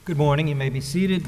Good morning. You may be seated.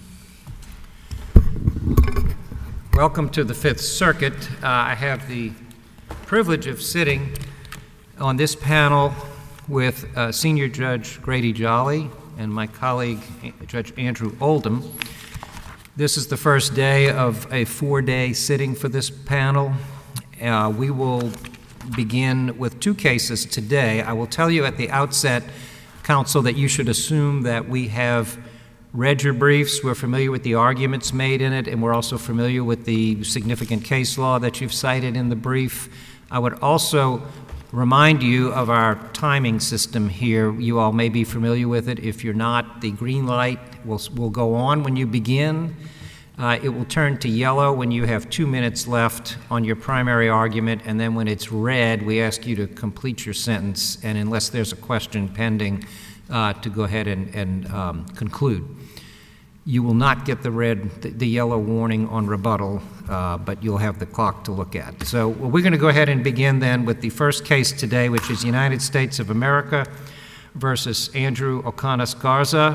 Welcome to the Fifth Circuit. I have the privilege of sitting on this panel with Senior Judge Grady Jolly and my colleague, Judge Andrew Oldham. This is the first day of a four-day sitting for this panel. We will begin with two cases today. I will tell you at the outset, Counsel, that you should assume that we have read your briefs, we're familiar with the arguments made in it, and we're also familiar with the significant case law that you've cited in the brief. I would also remind you of our timing system here. You all may be familiar with it. If you're not, the green light will go on when you begin. It will turn to yellow when you have 2 minutes left on your primary argument, and then when it's red, we ask you to complete your sentence, and unless there's a question pending, to go ahead and conclude. You will not get the yellow warning on rebuttal, but you'll have the clock to look at. So we're going to go ahead and begin then with the first case today, which is United States of America versus Andrew Ocanes-Garza.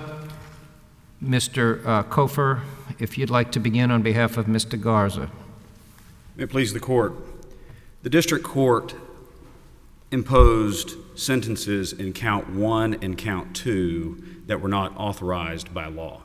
Mr. Cofer, if you'd like to begin on behalf of Mr. Garza. May it please the Court. The District Court imposed sentences in Count 1 and Count 2 that were not authorized by law.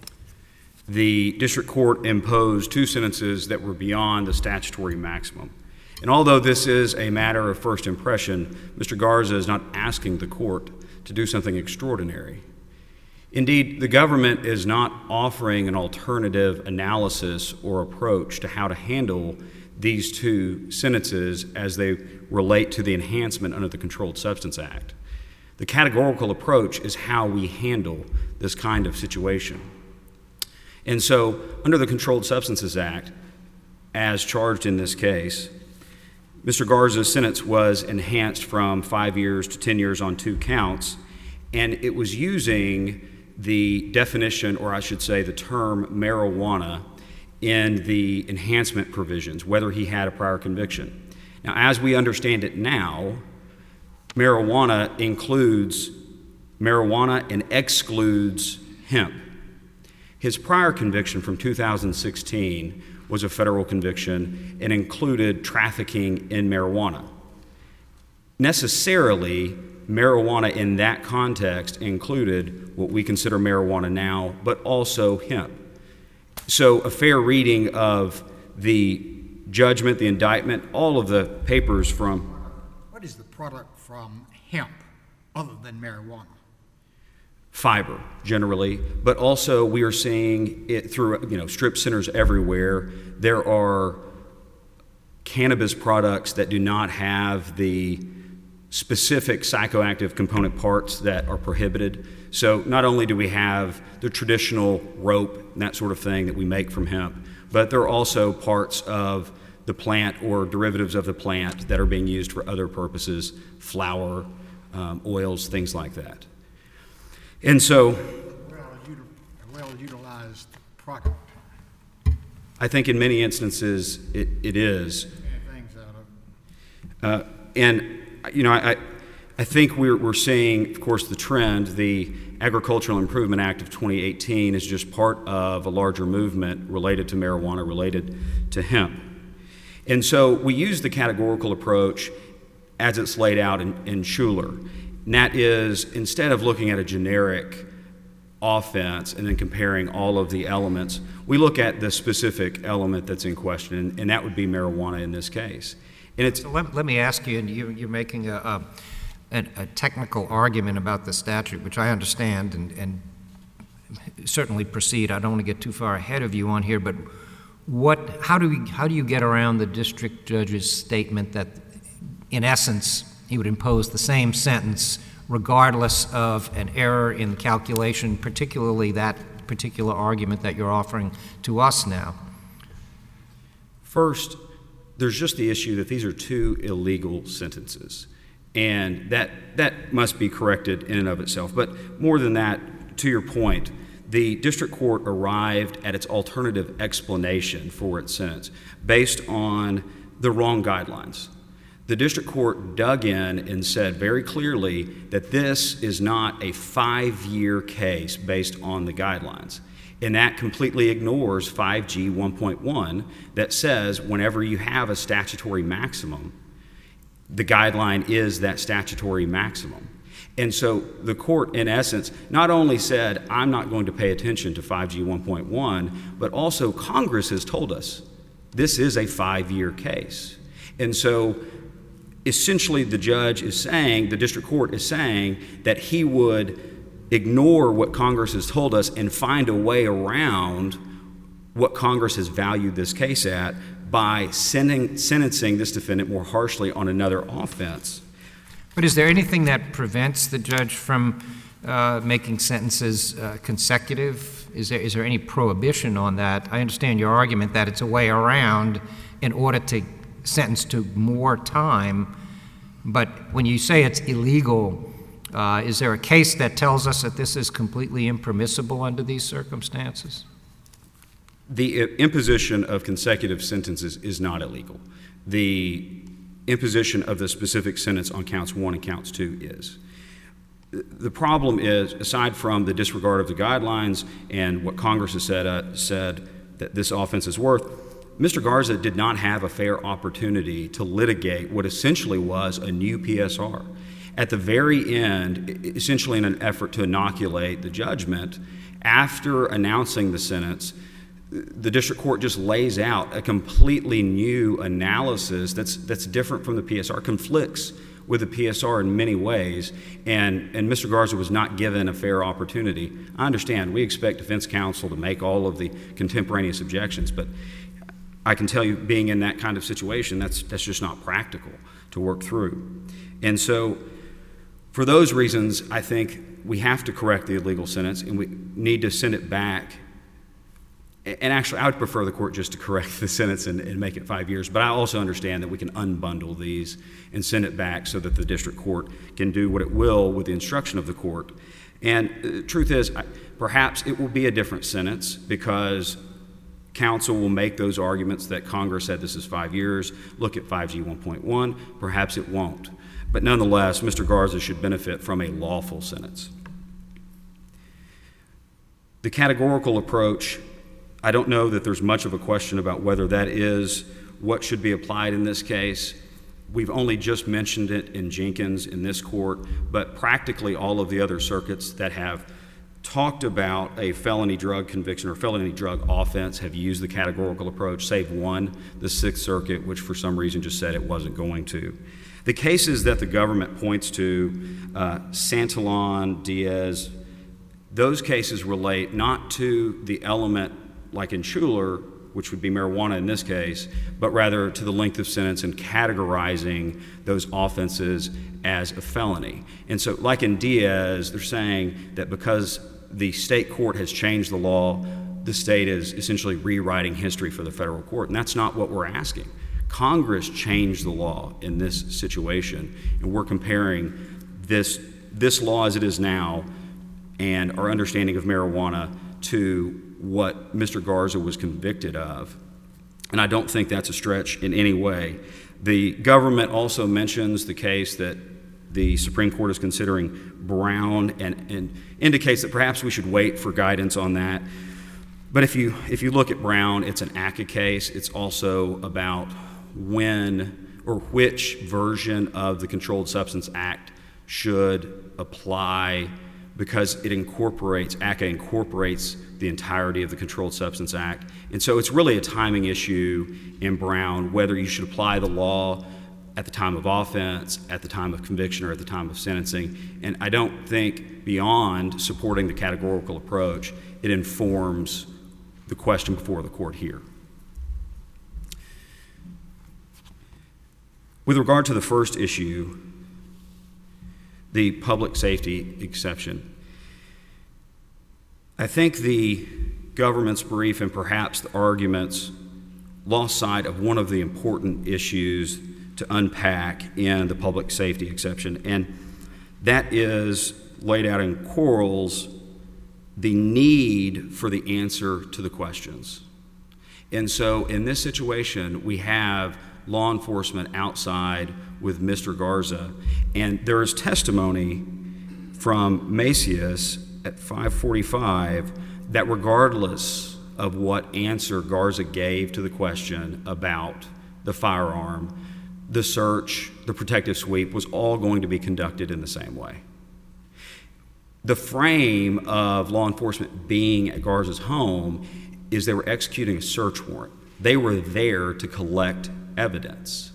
The District Court imposed two sentences that were beyond the statutory maximum. And although this is a matter of first impression, Mr. Garza is not asking the Court to do something extraordinary. Indeed, the government is not offering an alternative analysis or approach to how to handle these two sentences as they relate to the enhancement under the Controlled Substance Act. The categorical approach is how we handle this kind of situation. And so, under the Controlled Substances Act, as charged in this case, Mr. Garza's sentence was enhanced from 5 years to 10 years on 2 counts, and it was using the definition, or I should say the term marijuana, in the enhancement provisions, whether he had a prior conviction. Now, as we understand it now, marijuana includes marijuana and excludes hemp. His prior conviction from 2016 was a federal conviction and included trafficking in marijuana. Necessarily, marijuana in that context included what we consider marijuana now, but also hemp. So a fair reading of the judgment, the indictment, all of the papers from... What is the product from hemp other than marijuana? Fiber, generally, but also we are seeing it through, strip centers everywhere. There are cannabis products that do not have the specific psychoactive component parts that are prohibited. So not only do we have the traditional rope and that sort of thing that we make from hemp, but there are also parts of the plant or derivatives of the plant that are being used for other purposes, flour, oils, things like that. And so... well-utilized product. I think in many instances it is. Things out of it. I think we're seeing, of course, the trend. The Agricultural Improvement Act of 2018 is just part of a larger movement related to marijuana, related to hemp. And so we use the categorical approach as it's laid out in Schuler. And that is, instead of looking at a generic offense and then comparing all of the elements, we look at the specific element that's in question, and that would be marijuana in this case. And it's, so let me ask you, and you're making a technical argument about the statute, which I understand and certainly proceed. I don't want to get too far ahead of you on here, but how do you get around the district judge's statement that, in essence, he would impose the same sentence regardless of an error in calculation, particularly that particular argument that you're offering to us now? First, there's just the issue that these are two illegal sentences, and that must be corrected in and of itself. But more than that, to your point, the district court arrived at its alternative explanation for its sentence based on the wrong guidelines. the district court dug in and said very clearly that this is not a 5-year case based on the guidelines. And that completely ignores 5G 1.1 that says whenever you have a statutory maximum, the guideline is that statutory maximum. And so the court, in essence, not only said, I'm not going to pay attention to 5G 1.1, but also Congress has told us this is a 5-year case. And so essentially the judge is saying, the district court is saying, that he would ignore what Congress has told us and find a way around what Congress has valued this case at by sentencing this defendant more harshly on another offense. But is there anything that prevents the judge from making sentences consecutive? Is there any prohibition on that? I understand your argument that it's a way around in order to sentence to more time, but when you say it's illegal, is there a case that tells us that this is completely impermissible under these circumstances? The imposition of consecutive sentences is not illegal. The imposition of the specific sentence on counts 1 and counts 2 is. The problem is, aside from the disregard of the guidelines and what Congress has said that this offense is worth, Mr. Garza did not have a fair opportunity to litigate what essentially was a new PSR. At the very end, essentially in an effort to inoculate the judgment, after announcing the sentence, the district court just lays out a completely new analysis that's different from the PSR, conflicts with the PSR in many ways, and Mr. Garza was not given a fair opportunity. I understand we expect defense counsel to make all of the contemporaneous objections, but I can tell you, being in that kind of situation, that's just not practical to work through. And so, for those reasons, I think we have to correct the illegal sentence, and we need to send it back. And actually, I would prefer the court just to correct the sentence and make it 5 years. But I also understand that we can unbundle these and send it back so that the district court can do what it will with the instruction of the court. And the truth is, perhaps it will be a different sentence because counsel will make those arguments that Congress said this is 5 years, look at 5G 1.1, perhaps it won't. But nonetheless, Mr. Garza should benefit from a lawful sentence. The categorical approach, I don't know that there's much of a question about whether that is what should be applied in this case. We've only just mentioned it in Jenkins in this court, but practically all of the other circuits that have talked about a felony drug conviction or felony drug offense have used the categorical approach, save one, the Sixth Circuit, which for some reason just said it wasn't going to. The cases that the government points to, Santillan, Diaz, those cases relate not to the element like in Schuler, which would be marijuana in this case, but rather to the length of sentence and categorizing those offenses as a felony. And so like in Diaz, they're saying that because the state court has changed the law, the state is essentially rewriting history for the federal court, and that's not what we're asking. Congress changed the law in this situation, and we're comparing this law as it is now and our understanding of marijuana to what Mr. Garza was convicted of. And I don't think that's a stretch in any way. The government also mentions the case that the Supreme Court is considering Brown and indicates that perhaps we should wait for guidance on that. But if you look at Brown, it's an ACCA case. It's also about when or which version of the Controlled Substance Act should apply because it incorporates, ACCA incorporates the entirety of the Controlled Substance Act. And so it's really a timing issue in Brown, whether you should apply the law at the time of offense, at the time of conviction, or at the time of sentencing. And I don't think beyond supporting the categorical approach, it informs the question before the court here. With regard to the first issue, the public safety exception, I think the government's brief and perhaps the arguments lost sight of one of the important issues to unpack in the public safety exception, and that is laid out in Quarles, the need for the answer to the questions. And so in this situation, we have law enforcement outside with Mr. Garza, and there is testimony from Macias at 5:45 that regardless of what answer Garza gave to the question about the firearm, the search, the protective sweep was all going to be conducted in the same way. The frame of law enforcement being at Garza's home is they were executing a search warrant. They were there to collect evidence.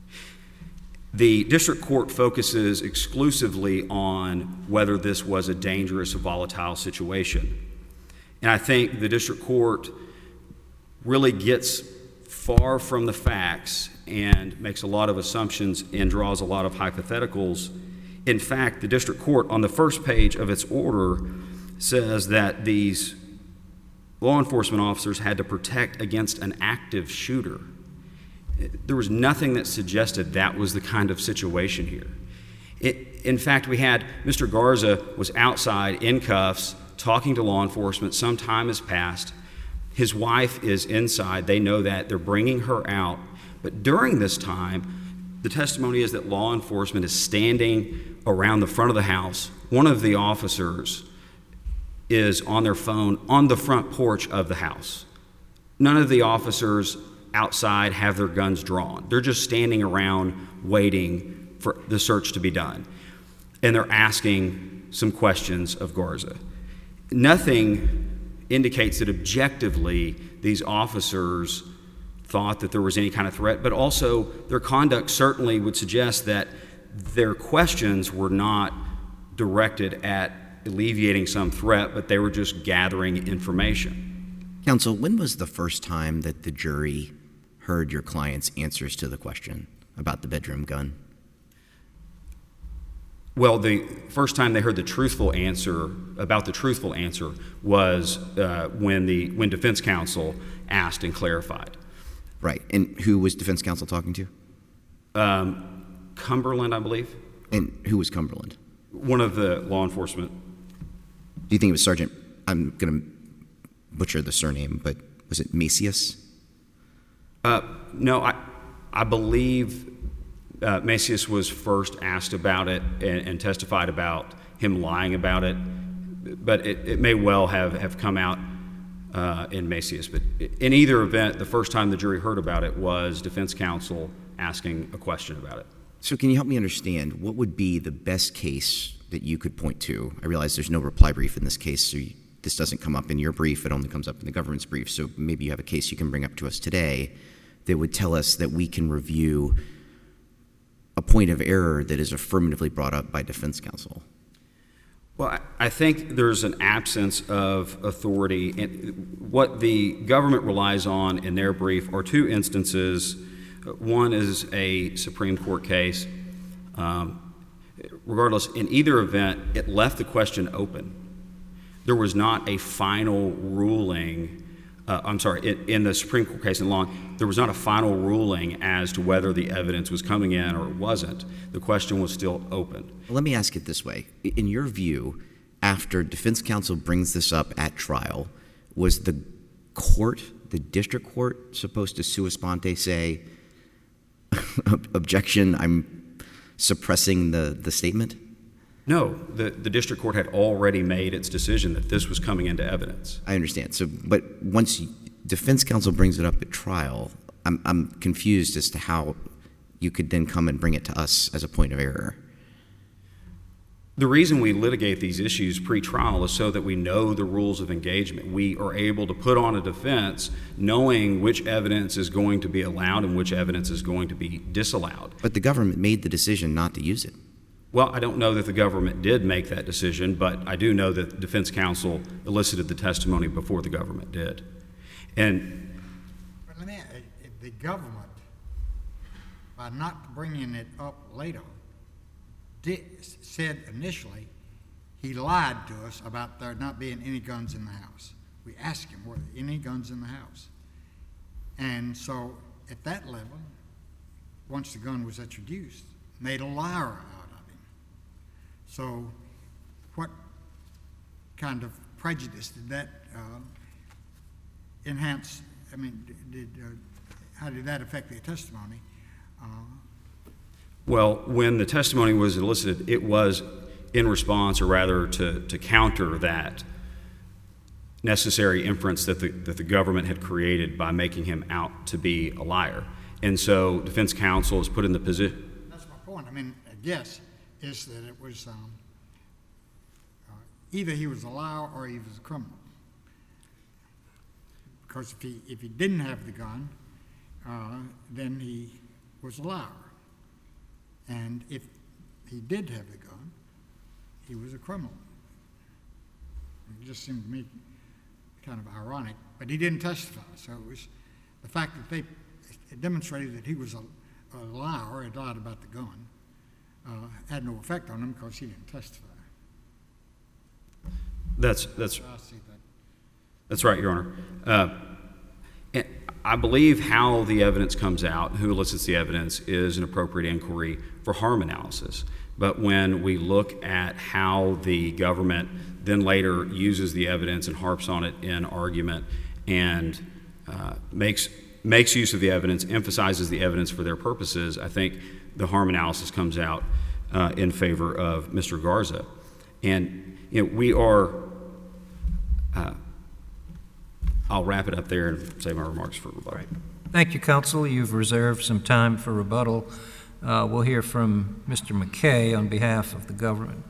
The district court focuses exclusively on whether this was a dangerous or volatile situation. And I think the district court really gets far from the facts and makes a lot of assumptions and draws a lot of hypotheticals. In fact, the district court, on the first page of its order, says that these law enforcement officers had to protect against an active shooter. There was nothing that suggested that was the kind of situation here. In fact, we had Mr. Garza was outside in cuffs talking to law enforcement. Some time has passed. His wife is inside. They know that. They're bringing her out. But during this time, the testimony is that law enforcement is standing around the front of the house. One of the officers is on their phone on the front porch of the house. None of the officers outside have their guns drawn. They're just standing around waiting for the search to be done. And they're asking some questions of Garza. Nothing indicates that objectively these officers thought that there was any kind of threat, but also their conduct certainly would suggest that their questions were not directed at alleviating some threat, but they were just gathering information. Counsel, when was the first time that the jury heard your client's answers to the question about the bedroom gun? Well, the first time they heard the truthful answer was when defense counsel asked and clarified. Right. And who was defense counsel talking to? Cumberland, I believe. And who was Cumberland? One of the law enforcement. Do you think it was Sergeant, I'm going to butcher the surname, but was it Macias? No, I believe Macias was first asked about it and testified about him lying about it, but it may well have come out in Macias. But in either event, the first time the jury heard about it was defense counsel asking a question about it. So can you help me understand what would be the best case that you could point to? I realize there's no reply brief in this case, so this doesn't come up in your brief. It only comes up in the government's brief. So maybe you have a case you can bring up to us today that would tell us that we can review a point of error that is affirmatively brought up by defense counsel. Well, I think there's an absence of authority. And what the government relies on in their brief are two instances. One is a Supreme Court case. Regardless, in either event, it left the question open. There was not a final ruling. In the Supreme Court case in Long, there was not a final ruling as to whether the evidence was coming in or it wasn't. The question was still open. Well, let me ask it this way. In your view, after defense counsel brings this up at trial, was the court, the district court, supposed to sua sponte say, objection, I'm suppressing the statement? No, the district court had already made its decision that this was coming into evidence. I understand. But once defense counsel brings it up at trial, I'm confused as to how you could then come and bring it to us as a point of error. The reason we litigate these issues pre-trial is so that we know the rules of engagement. We are able to put on a defense knowing which evidence is going to be allowed and which evidence is going to be disallowed. But the government made the decision not to use it. Well, I don't know that the government did make that decision, but I do know that defense counsel elicited the testimony before the government did. But the government, by not bringing it up later, said initially he lied to us about there not being any guns in the house. We asked him, were there any guns in the house? And so at that level, once the gun was introduced, made a liar out of him. So what kind of prejudice did that enhance? I mean, how did that affect their testimony Well, when the testimony was elicited, it was in response, or rather to counter that necessary inference that the government had created by making him out to be a liar. And so defense counsel is put in the position. That's my point. I mean, a guess is that it was either he was a liar or he was a criminal. Because if he didn't have the gun, then he was a liar. And if he did have the gun, he was a criminal. It just seemed to me kind of ironic, but he didn't testify. So it was the fact that it demonstrated that he was a liar, had lied about the gun, had no effect on him because he didn't testify. That's I see that. That's right, Your Honor. And I believe how the evidence comes out, who elicits the evidence, is an appropriate inquiry for harm analysis. But when we look at how the government then later uses the evidence and harps on it in argument and makes use of the evidence, emphasizes the evidence for their purposes, I think the harm analysis comes out in favor of Mr. Garza. And we are, I'll wrap it up there and save my remarks for rebuttal. Right. Thank you, counsel. You've reserved some time for rebuttal. We'll hear from Mr. McKay on behalf of the government.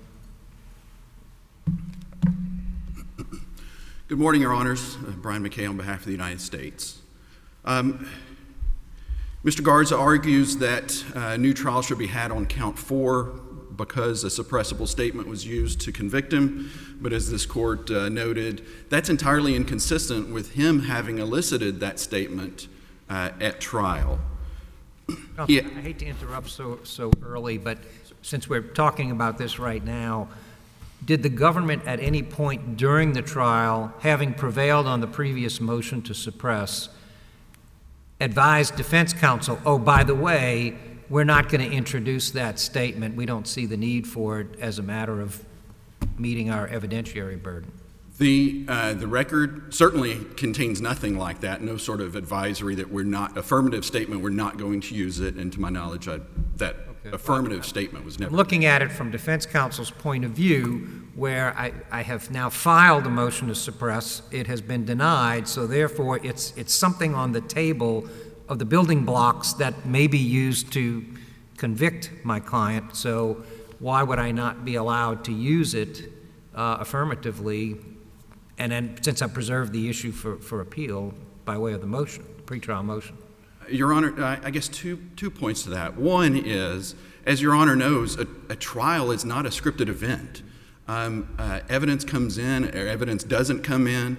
Good morning, Your Honors. Brian McKay on behalf of the United States. Mr. Garza argues that a new trial should be had on count 4 because a suppressible statement was used to convict him. But as this court noted, that's entirely inconsistent with him having elicited that statement at trial. I hate to interrupt so early, but since we're talking about this right now, did the government at any point during the trial, having prevailed on the previous motion to suppress, advise defense counsel, oh, by the way, we're not going to introduce that statement. We don't see the need for it as a matter of meeting our evidentiary burden? The record certainly contains nothing like that, no sort of advisory that we're not, affirmative statement, we're not going to use it, and to my knowledge, that affirmative statement was never. Looking at it from defense counsel's point of view, where I have now filed a motion to suppress, it has been denied, so therefore it's something on the table of the building blocks that may be used to convict my client, so why would I not be allowed to use it affirmatively? And then, since I preserved the issue for appeal by way of the motion, pretrial motion. Your Honor, I guess two points to that. One is, as Your Honor knows, a trial is not a scripted event. Evidence comes in, or evidence doesn't come in.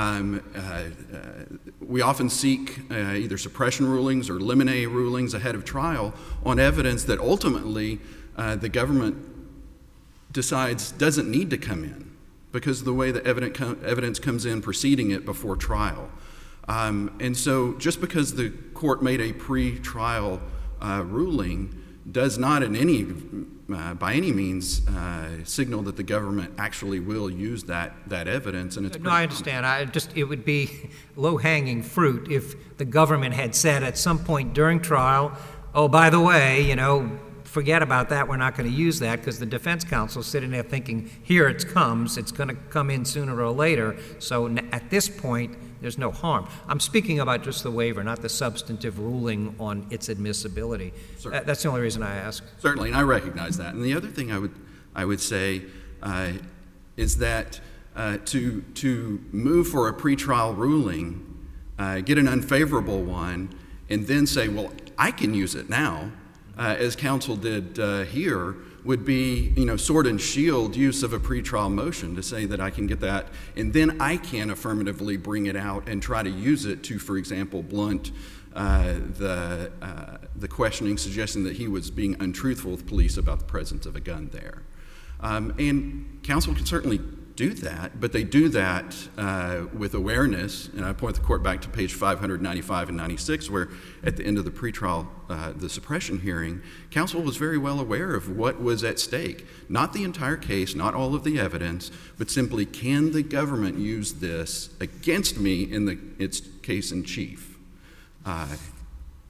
We often seek either suppression rulings or limine rulings ahead of trial on evidence that ultimately the government decides doesn't need to come in, because of the way the evidence comes in preceding it before trial. And so just because the court made a pre-trial ruling does not by any means signal that the government actually will use that evidence. And it's no, I understand. It would be low-hanging fruit if the government had said at some point during trial, oh, by the way, forget about that, we're not going to use that, because the defense counsel is sitting there thinking, here it comes, it's going to come in sooner or later, so at this point, there's no harm. I'm speaking about just the waiver, not the substantive ruling on its admissibility. That's the only reason I ask. Certainly, and I recognize that. And the other thing I would say is that to move for a pretrial ruling, get an unfavorable one, and then say, well, I can use it now, as counsel did here, would be, sword and shield use of a pretrial motion to say that I can get that, and then I can affirmatively bring it out and try to use it to, for example, blunt the questioning, suggesting that he was being untruthful with police about the presence of a gun there. And counsel can certainly do that, but they do that with awareness, and I point the court back to page 595 and 96, where at the end of the pretrial, the suppression hearing, counsel was very well aware of what was at stake. Not the entire case, not all of the evidence, but simply, can the government use this against me in its case in chief?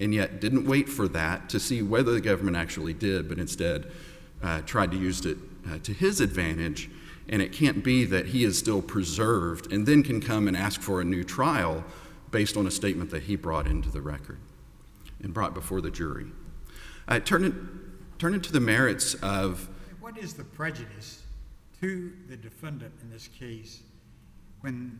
and yet didn't wait for that to see whether the government actually did, but instead tried to use it to his advantage. And it can't be that he is still preserved and then can come and ask for a new trial based on a statement that he brought into the record and brought before the jury. Turning to the merits of... What is the prejudice to the defendant in this case when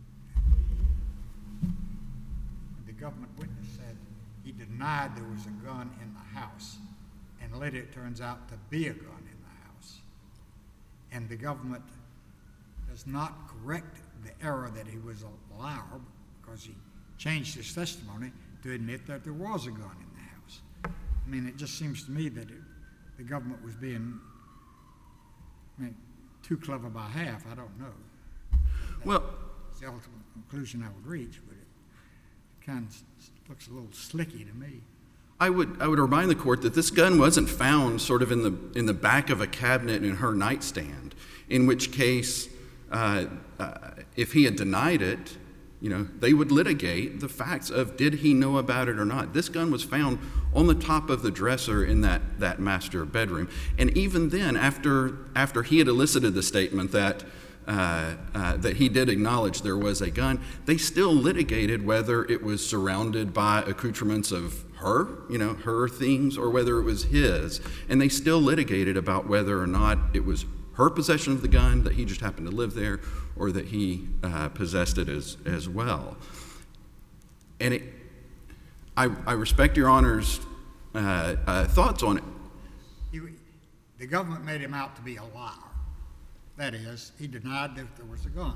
the government witness said he denied there was a gun in the house, and later it turns out to be a gun in the house, and the government does not correct the error that he was a liar because he changed his testimony to admit that there was a gun in the house? I mean, it just seems to me that the government was being too clever by half. I don't know. Well, That's the ultimate conclusion I would reach, but it kind of looks a little slicky to me. I would remind the court that this gun wasn't found sort of in the back of a cabinet in her nightstand, in which case, if he had denied it, they would litigate the facts of did he know about it or not. This gun was found on the top of the dresser in that master bedroom. And even then, after he had elicited the statement that he did acknowledge there was a gun, they still litigated whether it was surrounded by accoutrements of her things, or whether it was his. And they still litigated about whether or not it was her possession of the gun, that he just happened to live there, or that he possessed it as well. And I respect Your Honor's thoughts on it. The government made him out to be a liar. That is, he denied that there was a gun.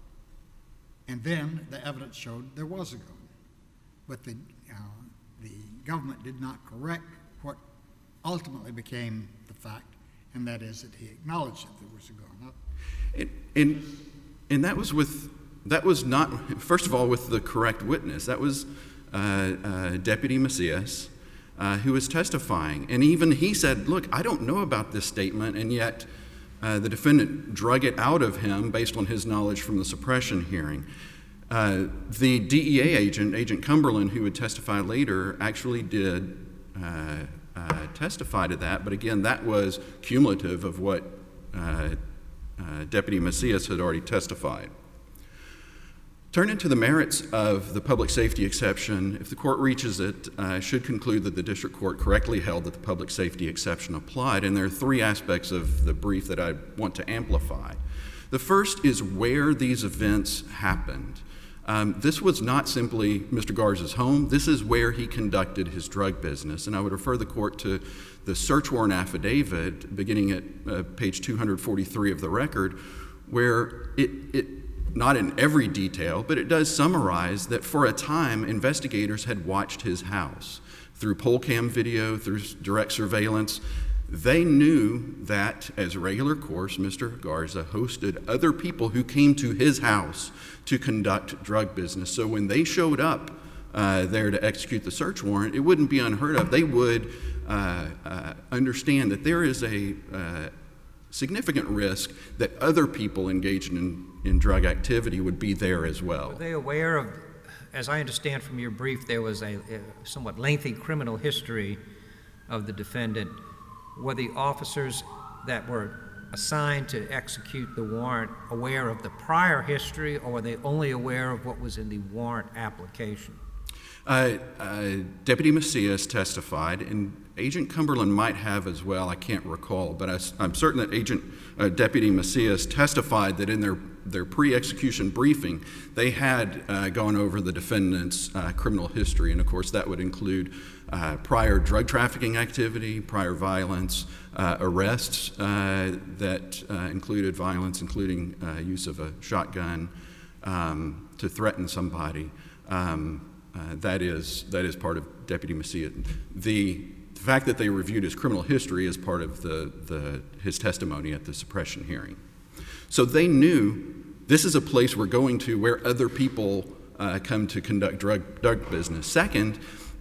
And then the evidence showed there was a gun. But the government did not correct what ultimately became the fact, and that is that he acknowledged that there was a gun. And that was not, first of all, with the correct witness. That was Deputy Macias, who was testifying. And even he said, look, I don't know about this statement, and yet the defendant drug it out of him based on his knowledge from the suppression hearing. The DEA agent, Agent Cumberland, who would testify later, actually did testify to that, but again, that was cumulative of what Deputy Macias had already testified. Turning to the merits of the public safety exception, if the court reaches it, should conclude that the district court correctly held that the public safety exception applied, and there are three aspects of the brief that I want to amplify. The first is where these events happened. This was not simply Mr. Garza's home. This is where he conducted his drug business. And I would refer the court to the search warrant affidavit beginning at page 243 of the record, where it not in every detail, but it does summarize that for a time, investigators had watched his house through poll cam video, through direct surveillance. They knew that, as a regular course, Mr. Garza hosted other people who came to his house to conduct drug business. So when they showed up there to execute the search warrant, it wouldn't be unheard of. They would understand that there is a significant risk that other people engaged in drug activity would be there as well. Were they aware of, as I understand from your brief, there was a somewhat lengthy criminal history of the defendant? Were the officers that were assigned to execute the warrant aware of the prior history, or were they only aware of what was in the warrant application? Deputy Macias testified, and Agent Cumberland might have as well. I can't recall, but I'm certain that Deputy Macias testified that in their pre-execution briefing, they had gone over the defendant's criminal history, and of course that would include prior drug trafficking activity, prior violence, arrests that included violence, including use of a shotgun to threaten somebody. That is part of Deputy Macias. The fact that they reviewed his criminal history is part of his testimony at the suppression hearing. So they knew this is a place we're going to where other people come to conduct drug business. Second,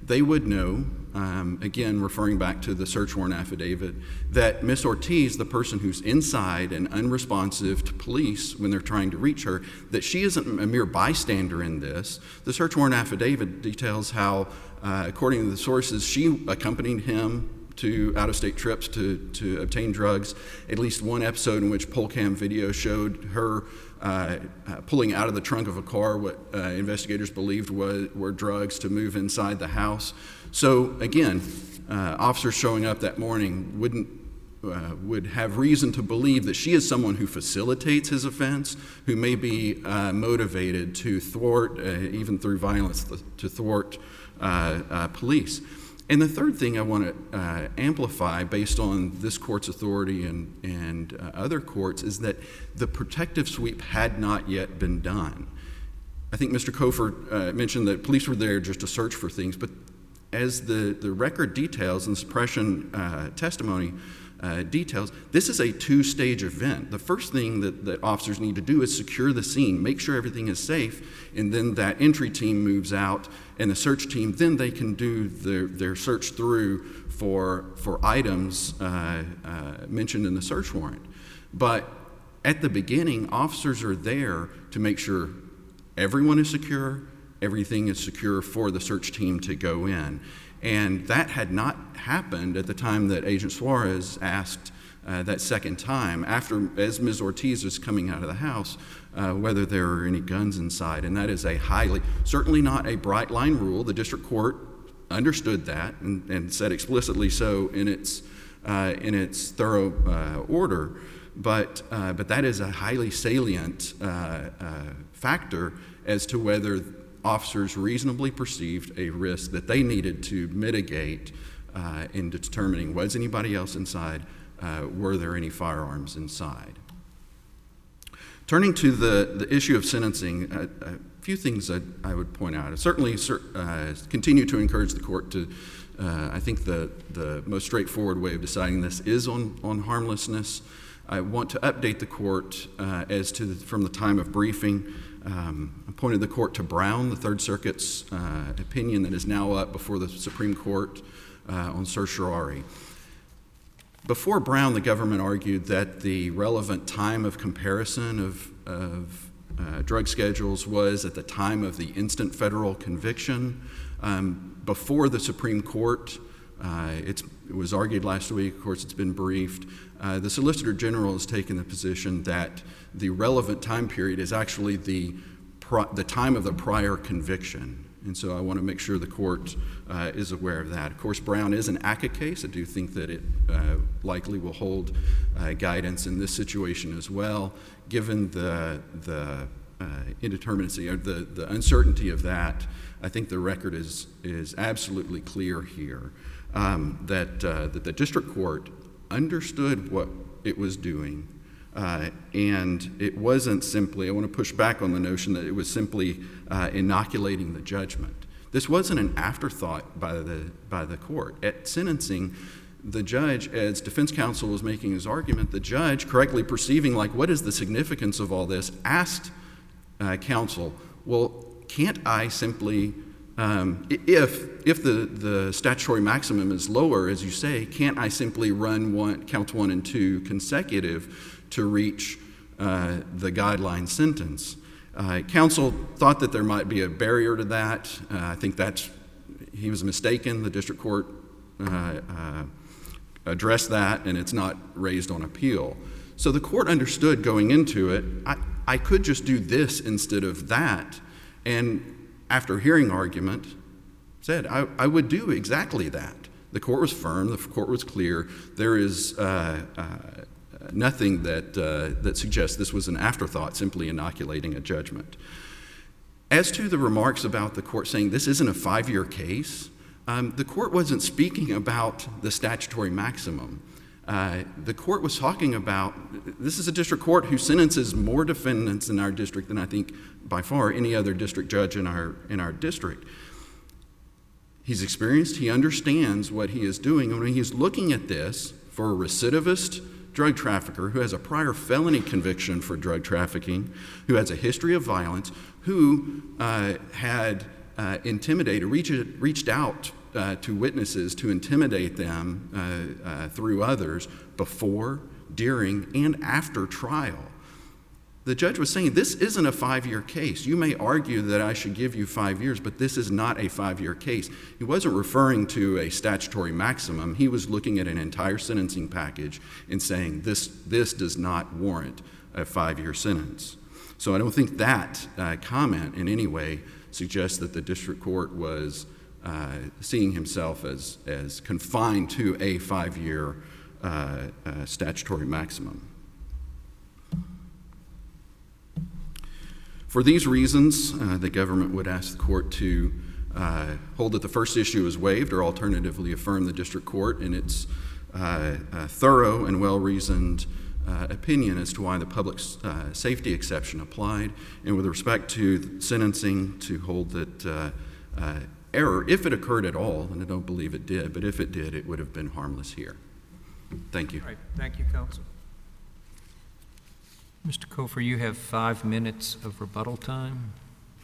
they would know, again, referring back to the search warrant affidavit, that Miss Ortiz, the person who's inside and unresponsive to police when they're trying to reach her, that she isn't a mere bystander in this. The search warrant affidavit details how, according to the sources, she accompanied him to out-of-state trips to obtain drugs. At least one episode in which Polcam video showed her pulling out of the trunk of a car what investigators believed were drugs to move inside the house. So again, officers showing up that morning would have reason to believe that she is someone who facilitates his offense, who may be motivated to thwart, even through violence, to thwart police. And the third thing I want to amplify based on this court's authority and other courts is that the protective sweep had not yet been done. I think Mr. Cofer mentioned that police were there just to search for things, but as the record details and suppression testimony details, this is a two-stage event. The first thing that officers need to do is secure the scene, make sure everything is safe, and then that entry team moves out, and the search team, then they can do their search through for items mentioned in the search warrant. But at the beginning, officers are there to make sure everyone is secure, everything is secure for the search team to go in. And that had not happened at the time that Agent Suarez asked that second time, as Ms. Ortiz was coming out of the house, whether there were any guns inside. And that is certainly not a bright line rule. The district court understood that and said explicitly so in its thorough order. But that is a highly salient factor as to whether officers reasonably perceived a risk that they needed to mitigate in determining was anybody else inside, were there any firearms inside. Turning to the issue of sentencing, a few things I would point out. I certainly continue to encourage the court to, I think the most straightforward way of deciding this is on harmlessness. I want to update the court from the time of briefing. I pointed the court to Brown, the Third Circuit's opinion that is now up before the Supreme Court on certiorari. Before Brown, the government argued that the relevant time of comparison of drug schedules was at the time of the instant federal conviction. Before the Supreme Court, it was argued last week, of course it's been briefed, the Solicitor General has taken the position that the relevant time period is actually the time of the prior conviction. And so I want to make sure the court is aware of that. Of course, Brown is an ACCA case. I do think that it likely will hold guidance in this situation as well, given the indeterminacy or the uncertainty of that. I think the record is absolutely clear here that the district court understood what it was doing, and it wasn't simply, I want to push back on the notion that it was simply inoculating the judgment. This wasn't an afterthought by the court. At sentencing, the judge, as defense counsel was making his argument, the judge, correctly perceiving what is the significance of all this, asked counsel, well, can't I simply, if the statutory maximum is lower, as you say, can't I simply run counts 1 and 2 consecutive to reach the guideline sentence? Counsel thought that there might be a barrier to that. I think he was mistaken. The district court addressed that, and it's not raised on appeal. So the court understood going into it, I could just do this instead of that, and after hearing argument, said I would do exactly that. The court was firm. The court was clear. There is nothing that suggests this was an afterthought, simply inoculating a judgment. As to the remarks about the court saying this isn't a 5-year case, the court wasn't speaking about the statutory maximum. The court was talking about, this is a district court who sentences more defendants in our district than I think by far any other district judge in our district. He's experienced, he understands what he is doing, and when he's looking at this for a recidivist drug trafficker who has a prior felony conviction for drug trafficking, who has a history of violence, who had reached out to witnesses to intimidate them through others before, during, and after trial. The judge was saying, this isn't a 5-year case. You may argue that I should give you 5 years, but this is not a 5-year case. He wasn't referring to a statutory maximum. He was looking at an entire sentencing package and saying, this does not warrant a 5-year sentence. So I don't think that comment in any way suggests that the district court was seeing himself as confined to a 5-year statutory maximum. For these reasons, the government would ask the court to hold that the first issue is waived, or alternatively affirm the district court in its thorough and well-reasoned opinion as to why the public safety exception applied, and with respect to sentencing, to hold that error, if it occurred at all, and I don't believe it did, but if it did, it would have been harmless here. Thank you. All right. Thank you, counsel. Mr. Cofer, you have 5 minutes of rebuttal time.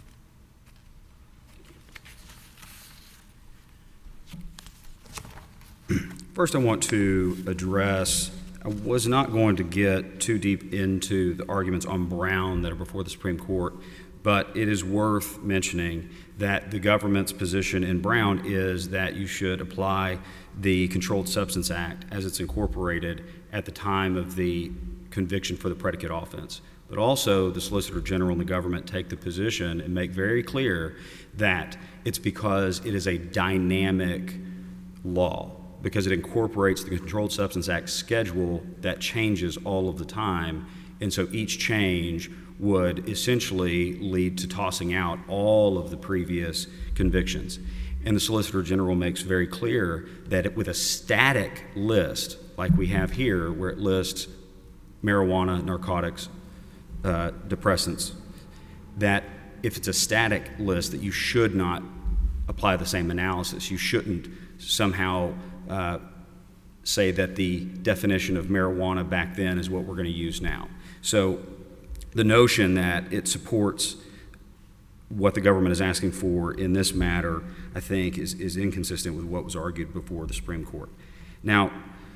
First, I want to address, I was not going to get too deep into the arguments on Brown that are before the Supreme Court, but it is worth mentioning that the government's position in Brown is that you should apply the Controlled Substance Act as it's incorporated at the time of the conviction for the predicate offense. But also, the Solicitor General and the government take the position and make very clear that it's because it is a dynamic law, because it incorporates the Controlled Substance Act schedule that changes all of the time, and so each change would essentially lead to tossing out all of the previous convictions. And the Solicitor General makes very clear that with a static list, like we have here, where it lists marijuana, narcotics, depressants, that if it's a static list, that you should not apply the same analysis. You shouldn't somehow say that the definition of marijuana back then is what we're going to use now. So the notion that it supports what the government is asking for in this matter, I think, is inconsistent with what was argued before the Supreme Court. Now,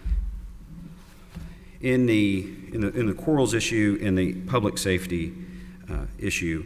in the Quarles issue, in the public safety issue,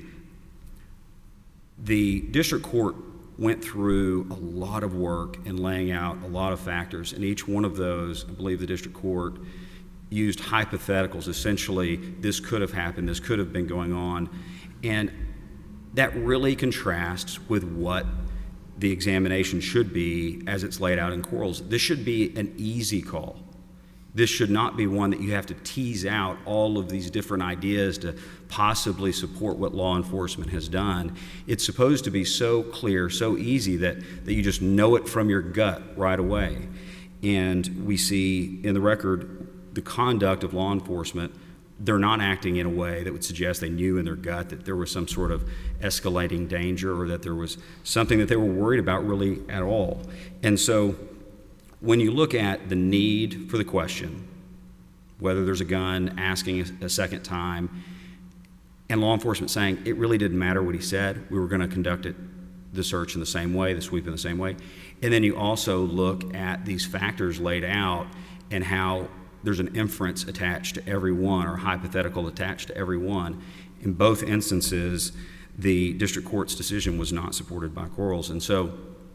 the district court went through a lot of work in laying out a lot of factors, and each one of those, I believe the district court used hypotheticals. Essentially, this could have happened, this could have been going on, and that really contrasts with what the examination should be as it's laid out in Quarles. This should be an easy call. This should not be one that you have to tease out all of these different ideas to possibly support what law enforcement has done. It's supposed to be so clear, so easy that you just know it from your gut right away. And we see in the record the conduct of law enforcement. They're not acting in a way that would suggest they knew in their gut that there was some sort of escalating danger or that there was something that they were worried about really at all. And so when you look at the need for the question, whether there's a gun, asking a second time, and law enforcement saying it really didn't matter what he said, we were going to conduct the search in the same way, the sweep in the same way, and then you also look at these factors laid out and how there's an inference attached to every one or hypothetical attached to every one. In both instances, the district court's decision was not supported by Quarles. And so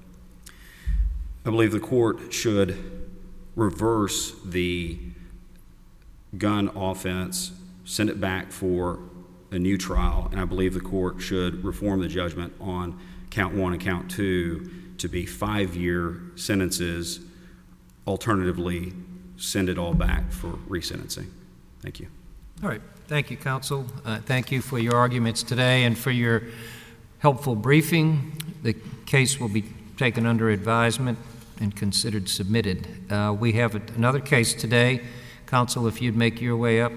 I believe the court should reverse the gun offense, send it back for a new trial, and I believe the court should reform the judgment on count 1 and count 2 to be 5-year sentences, alternatively send it all back for resentencing. Thank you. All right. Thank you, counsel. Thank you for your arguments today and for your helpful briefing. The case will be taken under advisement and considered submitted. We have another case today. Counsel, if you'd make your way up.